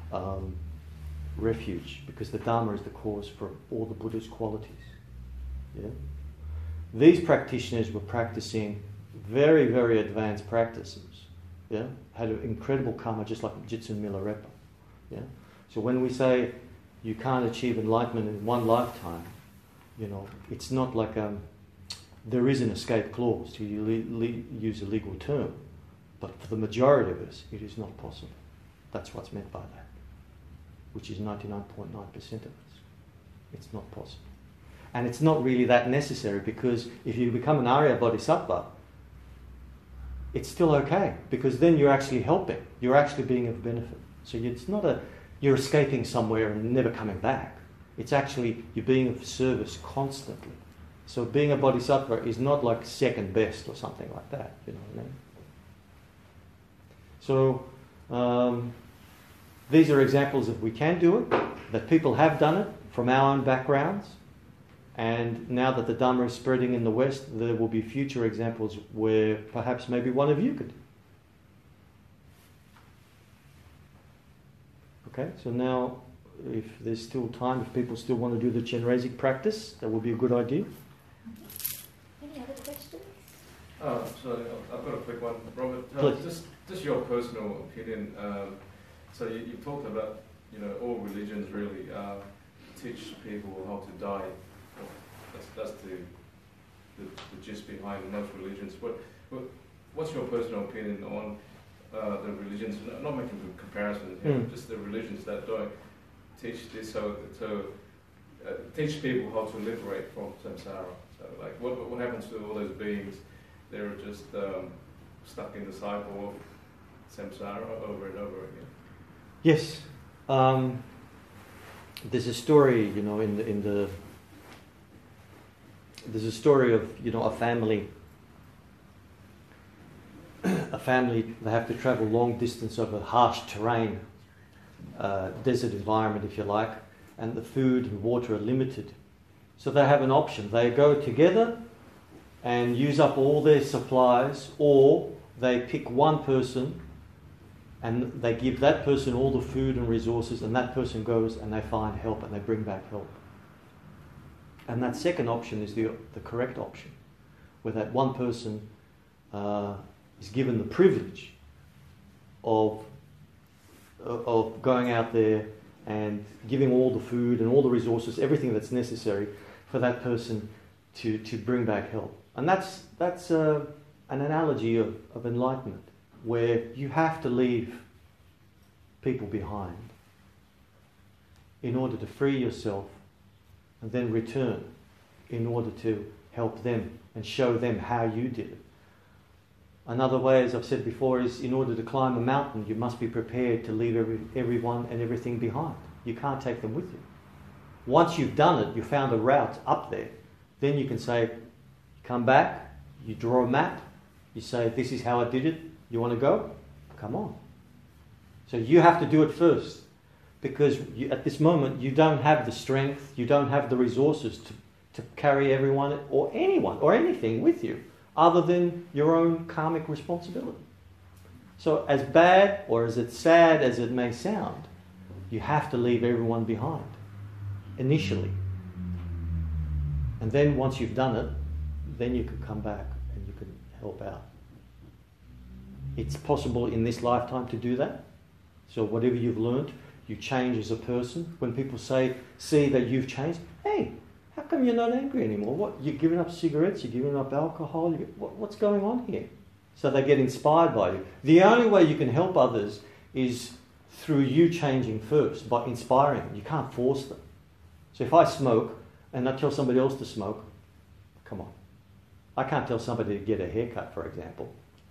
Speaker 1: refuge, because the Dharma is the cause for all the Buddha's qualities. Yeah? These practitioners were practicing very, very advanced practices. Yeah? Had an incredible karma, just like Jitsun Milarepa. Yeah? So when we say you can't achieve enlightenment in one lifetime, it's not like there is an escape clause, to use a legal term, but for the majority of us, it is not possible. That's what's meant by that, which is 99.9% of us. It's not possible. And it's not really that necessary, because if you become an Arya Bodhisattva, it's still okay, because then you're actually helping. You're actually being of benefit. So it's not you're escaping somewhere and never coming back. It's actually you're being of service constantly. So being a bodhisattva is not like second best or something like that. You know what I mean? So these are examples of we can do it, that people have done it from our own backgrounds. And now that the Dharma is spreading in the West, there will be future examples where perhaps maybe one of you could. Okay, so now if there's still time, if people still want to do the Chenrezig practice, that would be a good idea.
Speaker 2: Any other questions?
Speaker 5: So I've got a quick one, Robert. Just your personal opinion. So you talked about, all religions really teach people how to die. That's the gist behind most religions. What's your personal opinion on the religions? Not making a comparison here, just the religions that don't teach this, so teach people how to liberate from samsara. So, like, what happens to all those beings? They're just stuck in the cycle of samsara over and over again.
Speaker 1: Yes, there's a story, there's a story of, a family. They have to travel long distance over harsh terrain, desert environment, if you like, and the food and water are limited. So they have an option. They go together and use up all their supplies, or they pick one person and they give that person all the food and resources, and that person goes and they find help and they bring back help. And that second option is the correct option, where that one person is given the privilege of going out there and giving all the food and all the resources, everything that's necessary for that person to bring back help. And that's an analogy of enlightenment, where you have to leave people behind in order to free yourself and then return in order to help them and show them how you did it. Another way, as I've said before, is in order to climb a mountain, you must be prepared to leave everyone and everything behind. You can't take them with you. Once you've done it, you found a route up there, then you can say, come back, you draw a map, you say, this is how I did it, you want to go? Come on. So you have to do it first, because at this moment you don't have the strength, you don't have the resources to carry everyone or anyone or anything with you other than your own karmic responsibility. So as bad or as sad as it may sound, you have to leave everyone behind initially. And then once you've done it, then you can come back and you can help out. It's possible in this lifetime to do that. So whatever you've learnt, you change as a person. When people see that you've changed, hey, how come you're not angry anymore? What, you're giving up cigarettes, you're giving up alcohol, what's going on here? So they get inspired by you. The only way you can help others is through you changing first, by inspiring them. You can't force them. So if I smoke and I tell somebody else to smoke, come on. I can't tell somebody to get a haircut, for example.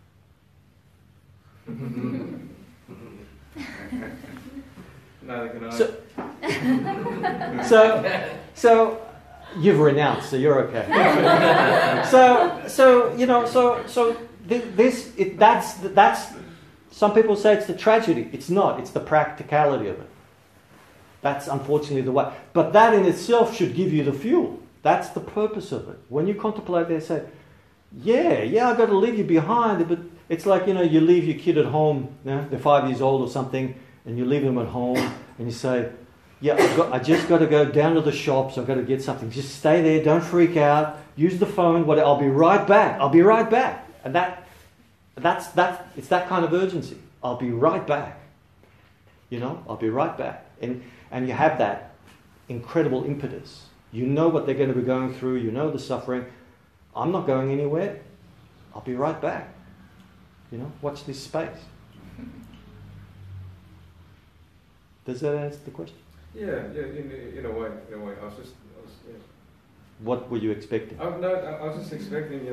Speaker 5: Neither can I.
Speaker 1: So you've renounced, so you're okay. That's some people say it's the tragedy. It's not. It's the practicality of it. That's unfortunately the way. But that in itself should give you the fuel. That's the purpose of it. When you contemplate there, say, yeah, I've got to leave you behind. But it's like, you leave your kid at home, they're 5 years old or something, and you leave them at home, and you say, I just got to go down to the shops, I've got to get something. Just stay there, don't freak out, use the phone, I'll be right back. And it's that kind of urgency. I'll be right back. I'll be right back. And you have that incredible impetus. You know what they're going to be going through, you know the suffering. I'm not going anywhere. I'll be right back. Watch this space. Does that answer the question?
Speaker 5: Yeah, in a way. I was. Yeah.
Speaker 1: What were you expecting?
Speaker 5: I was just expecting,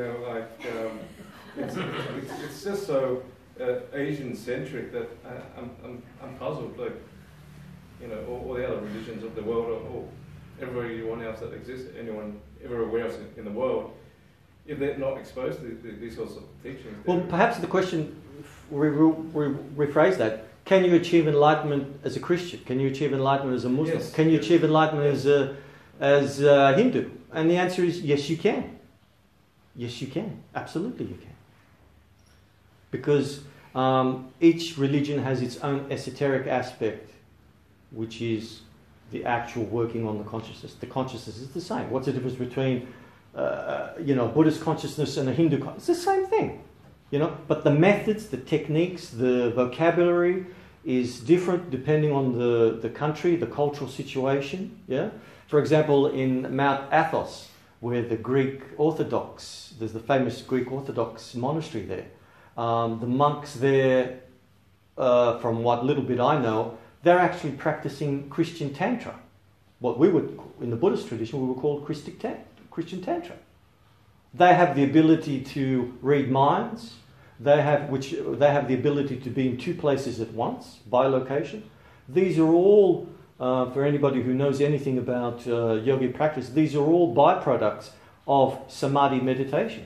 Speaker 5: it's just so Asian-centric that I'm puzzled. Like, all the other religions of the world, or everyone else that exists, anyone everywhere else in the world, if they're not exposed to these sorts of teachings.
Speaker 1: Well, perhaps the question, we rephrase that. Can you achieve enlightenment as a Christian? Can you achieve enlightenment as a Muslim?
Speaker 5: Yes.
Speaker 1: Can you achieve enlightenment as a Hindu? And the answer is yes, you can. Yes, you can. Absolutely, you can. Because each religion has its own esoteric aspect, which is the actual working on the consciousness. The consciousness is the same. What's the difference between Buddhist consciousness and a Hindu consciousness? It's the same thing. But the methods, the techniques, the vocabulary is different depending on the country, the cultural situation. Yeah. For example, in Mount Athos, where the Greek Orthodox, there's the famous Greek Orthodox monastery there. The monks there, from what little bit I know, they're actually practicing Christian Tantra. What we would, in the Buddhist tradition, we would call Christian Tantra. They have the ability to read minds. They have the ability to be in two places at once, by location. These are all, for anybody who knows anything about yogi practice, these are all byproducts of samadhi meditation.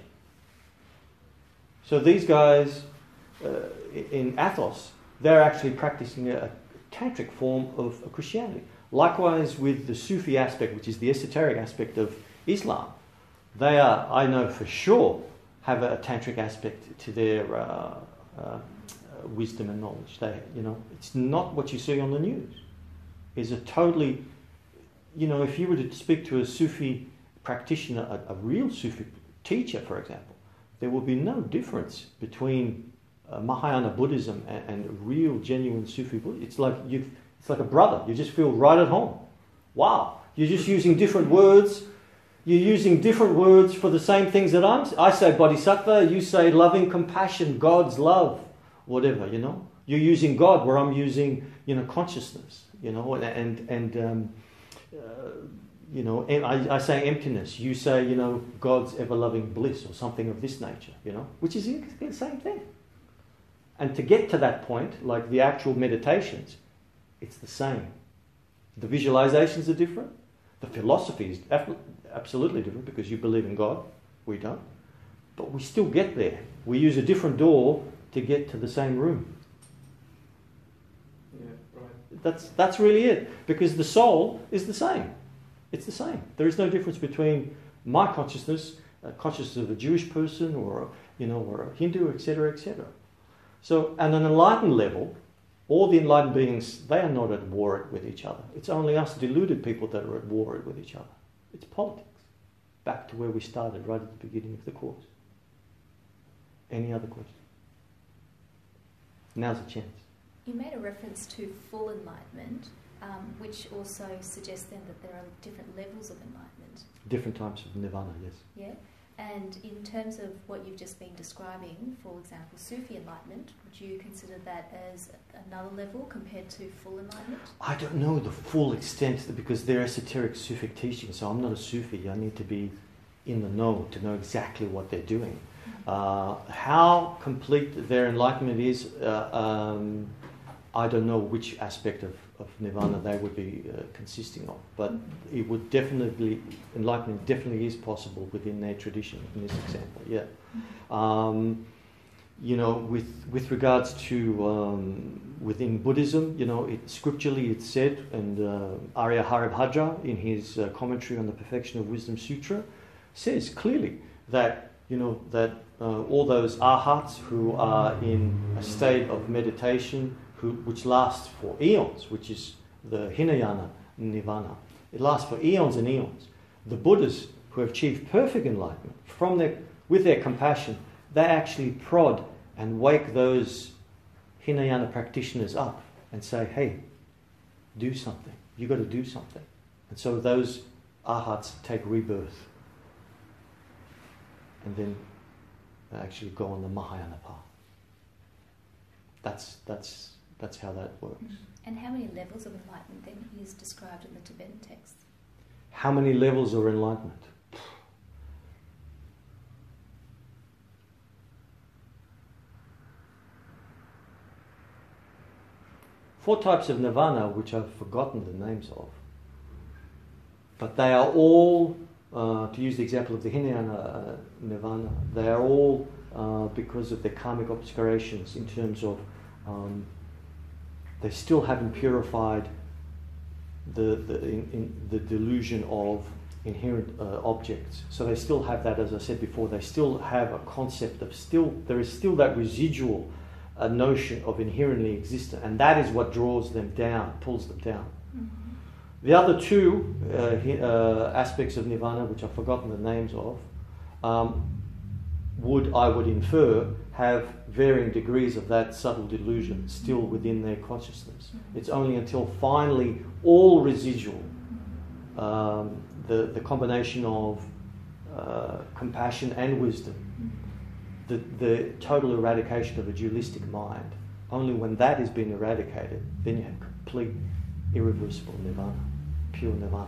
Speaker 1: So these guys in Athos, they're actually practicing a tantric form of Christianity. Likewise with the Sufi aspect, which is the esoteric aspect of Islam. They are, I know for sure, have a tantric aspect to their wisdom and knowledge. It's not what you see on the news. It's a totally, if you were to speak to a Sufi practitioner, a real Sufi teacher, for example, there will be no difference between Mahayana Buddhism and real, genuine Sufi Buddhism. It's like a brother. You just feel right at home. Wow, you're just using different words. You're using different words for the same things that I say bodhisattva, you say loving compassion, God's love, whatever, You're using God where I'm using, consciousness, I say emptiness, you say, God's ever-loving bliss or something of this nature, which is the same thing. And to get to that point, like the actual meditations, it's the same. The visualizations are different. The philosophy is absolutely different because you believe in God, we don't. But we still get there. We use a different door to get to the same room.
Speaker 5: Yeah, Right.
Speaker 1: That's really it. Because the soul is the same. It's the same. There is no difference between my consciousness, consciousness of a Jewish person, or a Hindu, etc., etc. So, at an enlightened level, all the enlightened beings, they are not at war with each other. It's only us deluded people that are at war with each other. It's politics. Back to where we started, right at the beginning of the course. Any other questions? Now's a chance.
Speaker 2: You made a reference to full enlightenment, which also suggests then that there are different levels of enlightenment.
Speaker 1: Different types of nirvana, yes.
Speaker 2: Yeah. And in terms of what you've just been describing, for example, Sufi enlightenment, would you consider that as another level compared to full enlightenment?
Speaker 1: I don't know the full extent, because they're esoteric Sufic teachings, so I'm not a Sufi. I need to be in the know to know exactly what they're doing. How complete their enlightenment is, I don't know which aspect of nirvana they would be consisting of, but it would definitely, enlightenment definitely is possible within their tradition in this example, yeah. With regards to within Buddhism, scripturally it's said, and Arya Haribhadra in his commentary on the Perfection of Wisdom Sutra says clearly that all those arhats who are in a state of meditation which lasts for eons, which is the Hinayana Nirvana. It lasts for eons and eons. The Buddhas who have achieved perfect enlightenment, with their compassion, they actually prod and wake those Hinayana practitioners up and say, hey, do something. You've got to do something. And so those arhats take rebirth and then actually go on the Mahayana path. That's how that works.
Speaker 2: And how many levels of enlightenment then is described in the Tibetan texts?
Speaker 1: How many levels of enlightenment? Four types of nirvana, which I've forgotten the names of. But they are all, to use the example of the Hinayana nirvana, they are all because of their karmic obscurations in terms of they still haven't purified the delusion of inherent objects. So they still have that, as I said before, they still have a concept of there is still that residual notion of inherently existent, and that is what draws them down, pulls them down. Mm-hmm. The other two aspects of nirvana, which I've forgotten the names of, I would infer, have varying degrees of that subtle delusion still within their consciousness. It's only until finally all residual, the combination of compassion and wisdom, the total eradication of a dualistic mind, only when that has been eradicated, then you have complete irreversible nirvana, pure nirvana,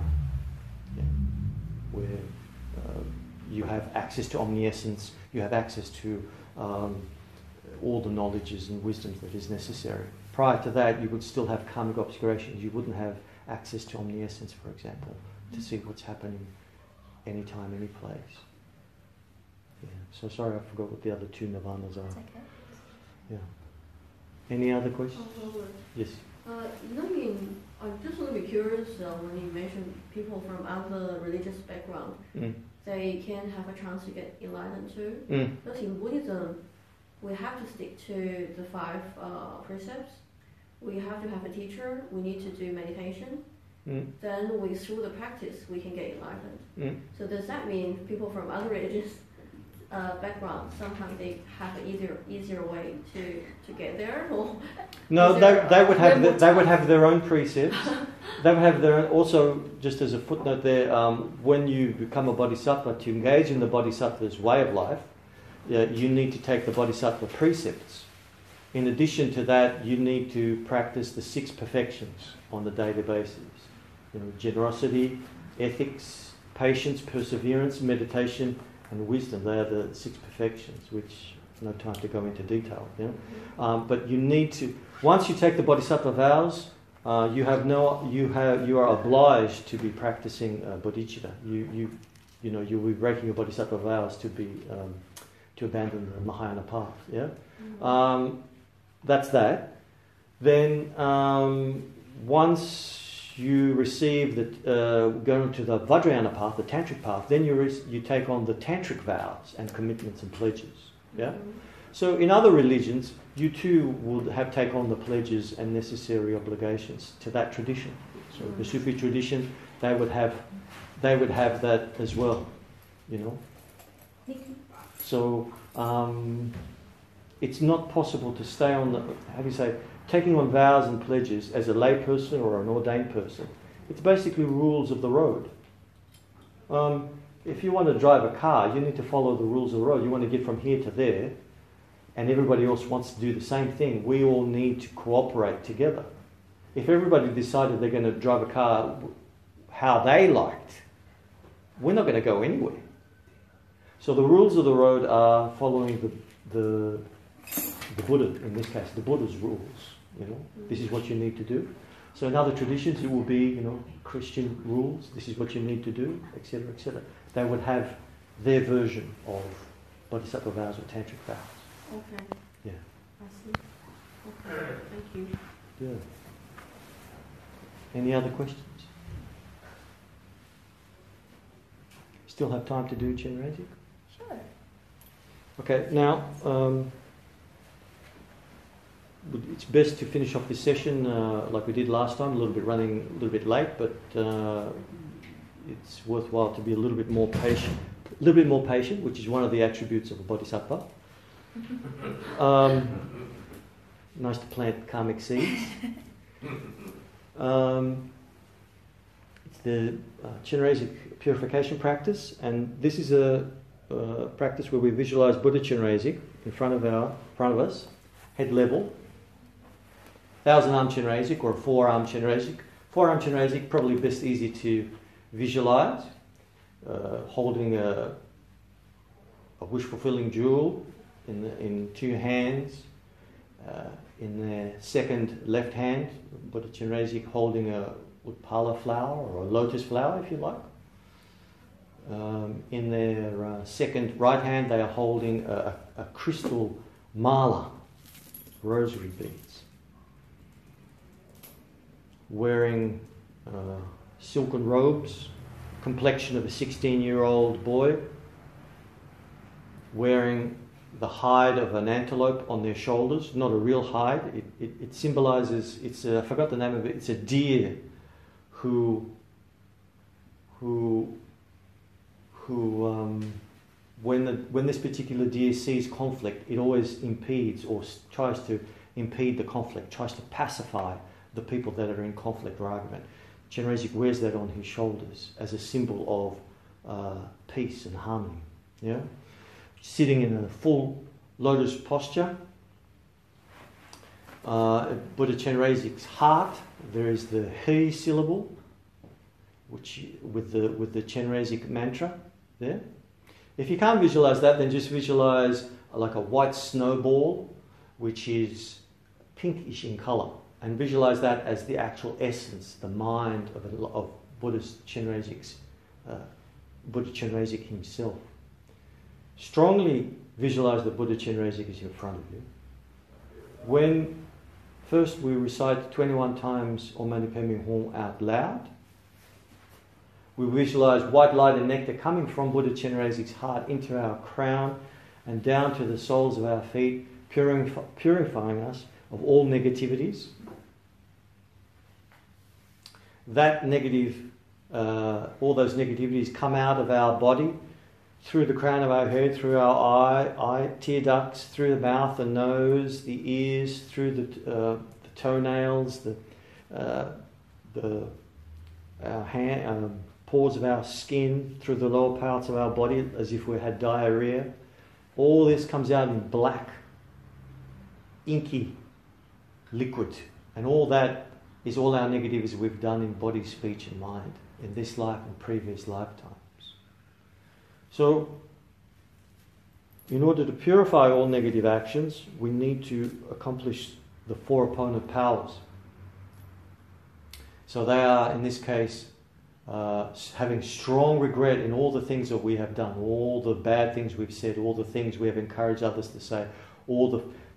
Speaker 1: where you have access to omniscience, you have access to all the knowledges and wisdoms that is necessary. Prior to that, you would still have karmic obscurations. You wouldn't have access to omniscience, for example, to see what's happening anytime, any place. Yeah. So sorry, I forgot what the other two nirvanas are.
Speaker 2: That's okay.
Speaker 1: Yeah. Any other questions? Yes.
Speaker 3: I'm just a little bit curious when you mentioned people from other religious background, they can have a chance to get enlightened too. Because in Buddhism, we have to stick to the 5 precepts. We have to have a teacher. We need to do meditation. Then through the practice, we can get enlightened. So does that mean people from other religious background, sometimes they have an easier way to get there? Or
Speaker 1: no, they would have their own precepts. They would have their own, also, just as a footnote there, when you become a bodhisattva, to engage in the bodhisattva's way of life, you need to take the bodhisattva precepts. In addition to that, you need to practice the 6 perfections on a daily basis. Generosity, ethics, patience, perseverance, meditation, and wisdom. They are the 6 perfections, which no time to go into detail. But you need to, once you take the bodhisattva vows, you are obliged to be practicing bodhicitta. You'll be breaking your bodhisattva vows to abandon the Mahayana path. Yeah, that's that. then once you receive going to the Vajrayana path, the tantric path, then you take on the tantric vows and commitments and pledges. Yeah. So in other religions, you too would take on the pledges and necessary obligations to that tradition. So the Sufi tradition, they would have that as well, you know. So it's not possible to stay on taking on vows and pledges as a lay person or an ordained person. It's basically rules of the road. If you want to drive a car, you need to follow the rules of the road. You want to get from here to there, and everybody else wants to do the same thing. We all need to cooperate together. If everybody decided they're going to drive a car how they liked, we're not going to go anywhere. So the rules of the road are following the Buddha, in this case, the Buddha's rules. You know, this is what you need to do. So in other traditions, it will be, you know, Christian rules. This is what you need to do, etc., etc. They would have their version of bodhisattva vows or tantric vows.
Speaker 3: Okay.
Speaker 1: Yeah.
Speaker 3: I see. Okay. Thank you.
Speaker 1: Yeah. Any other questions? Still have time to do Chenrezig?
Speaker 2: Sure.
Speaker 1: Okay, now it's best to finish off this session like we did last time, running a little bit late, but it's worthwhile to be a little bit more patient, which is one of the attributes of a bodhisattva. Nice to plant karmic seeds. It's the Chenrezig purification practice, and this is a practice where we visualize Buddha Chenrezig in front of us, head level. 1,000-arm Chenrezig or a 4-arm Chenrezig. 4-arm Chenrezig probably best easy to visualize, holding a wish-fulfilling jewel in 2 hands. In the second left hand, Buddha Chenrezig holding a Utpala flower or a lotus flower, if you like. In their second right hand, they are holding a crystal mala, rosary beads. Wearing silken robes, complexion of a 16-year-old boy, wearing the hide of an antelope on their shoulders, not a real hide. It symbolizes, I forgot the name of it, it's a deer who when this particular deer sees conflict, it always impedes or tries to impede the conflict, tries to pacify the people that are in conflict or argument. Chenrezig wears that on his shoulders as a symbol of peace and harmony. Yeah, sitting in a full lotus posture. Buddha Chenrezig's heart, there is the he syllable, which with the Chenrezig mantra there. If you can't visualize that, then just visualize like a white snowball, which is pinkish in color, and visualize that as the actual essence, the mind of Buddha Chenrezig himself. Strongly visualize the Buddha Chenrezig is in front of you. When first we recite 21 times Om Mani Padme Hum out loud, we visualize white light and nectar coming from Buddha Chenrezig's heart into our crown and down to the soles of our feet, purifying us of all negativities. That negative, all those negativities come out of our body, through the crown of our head, through our eye, tear ducts, through the mouth, the nose, the ears, through the toenails, our hand, pores of our skin, through the lower parts of our body, as if we had diarrhea. All this comes out in black, inky liquid, and all that is all our negatives we've done in body, speech, and mind in this life and previous lifetimes. So, in order to purify all negative actions, we need to accomplish the 4 opponent powers. So they are, in this case, having strong regret in all the things that we have done, all the bad things we've said, all the things we have encouraged others to say, all the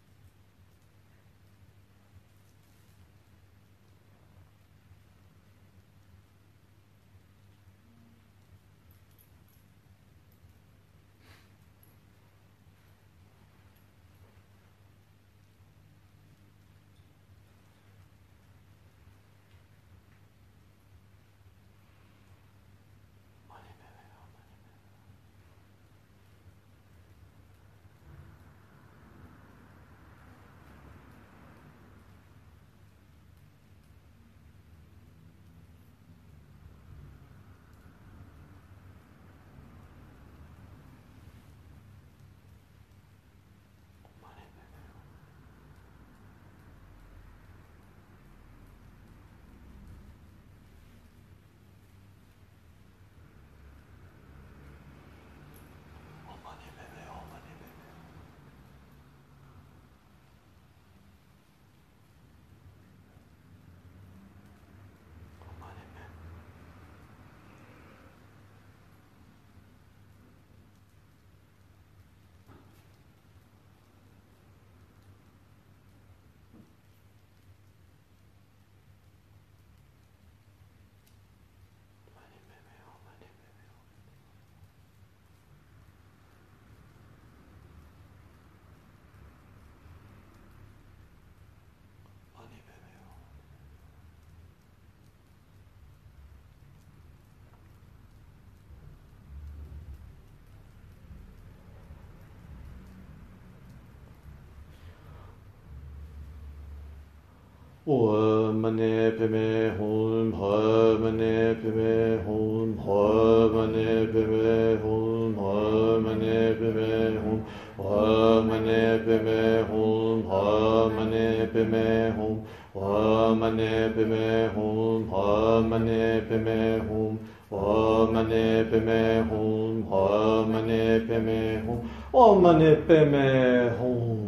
Speaker 1: Mane peme hum ha mane peme hum ha mane peme hum ha mane peme hum ha mane peme hum ha mane peme hum ha mane peme hum ha mane peme hum ha mane peme hum ha mane peme hum ha mane peme hum.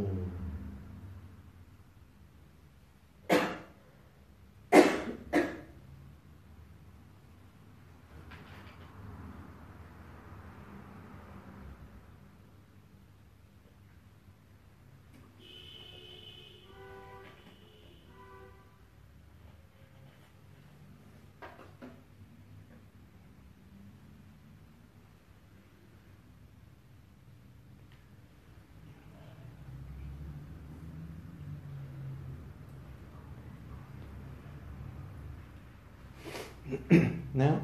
Speaker 1: Now,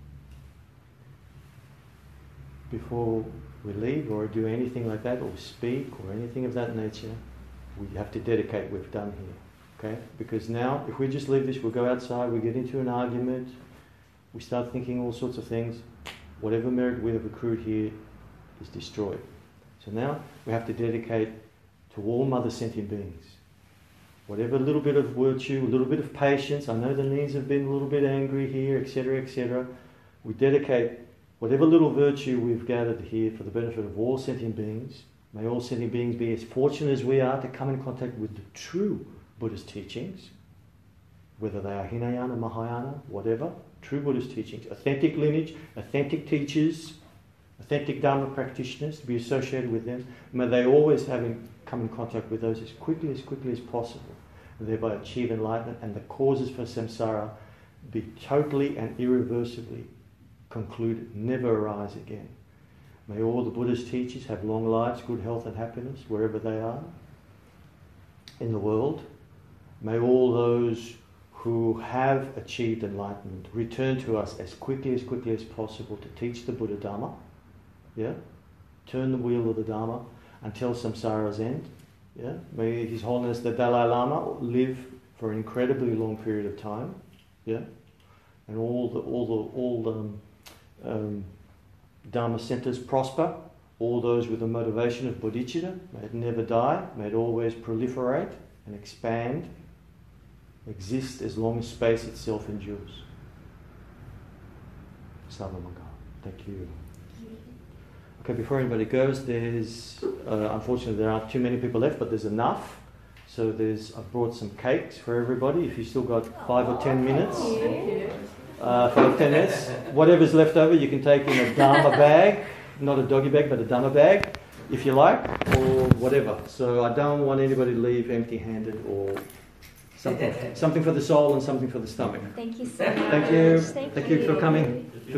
Speaker 1: before we leave or do anything like that, or speak or anything of that nature, we have to dedicate what we've done here. Okay? Because now, if we just leave this, we'll go outside, we get into an argument, we start thinking all sorts of things, whatever merit we have accrued here is destroyed. So now we have to dedicate to all mother sentient beings. Whatever little bit of virtue, a little bit of patience, I know the knees have been a little bit angry here, etc., etc. We dedicate whatever little virtue we've gathered here for the benefit of all sentient beings. May all sentient beings be as fortunate as we are to come in contact with the true Buddhist teachings, whether they are Hinayana, Mahayana, whatever, true Buddhist teachings, authentic lineage, authentic teachers, authentic Dharma practitioners, to be associated with them. May they always come in contact with those as quickly as possible, and thereby achieve enlightenment, and the causes for samsara be totally and irreversibly concluded, never arise again. May all the Buddhist teachers have long lives, good health and happiness wherever they are in the world. May all those who have achieved enlightenment return to us as quickly as possible to teach the Buddha Dhamma. Yeah? Turn the wheel of the Dhamma until samsara's end. Yeah? May His Holiness the Dalai Lama live for an incredibly long period of time. Yeah? And all the Dharma centers prosper. All those with the motivation of bodhicitta, may it never die, may it always proliferate and expand, exist as long as space itself endures. Sarvamangala. Thank you. Okay, before anybody goes, there's, unfortunately there aren't too many people left, but there's enough. So I've brought some cakes for everybody, if you've still got 5 or 10 minutes. 5 or 10 minutes. Whatever's left over you can take in a Dharma bag, not a doggy bag, but a Dhamma bag, if you like, or whatever. So I don't want anybody to leave empty-handed, or something for the soul and something for the stomach.
Speaker 2: Thank you so much.
Speaker 1: Thank you. Thank you for coming.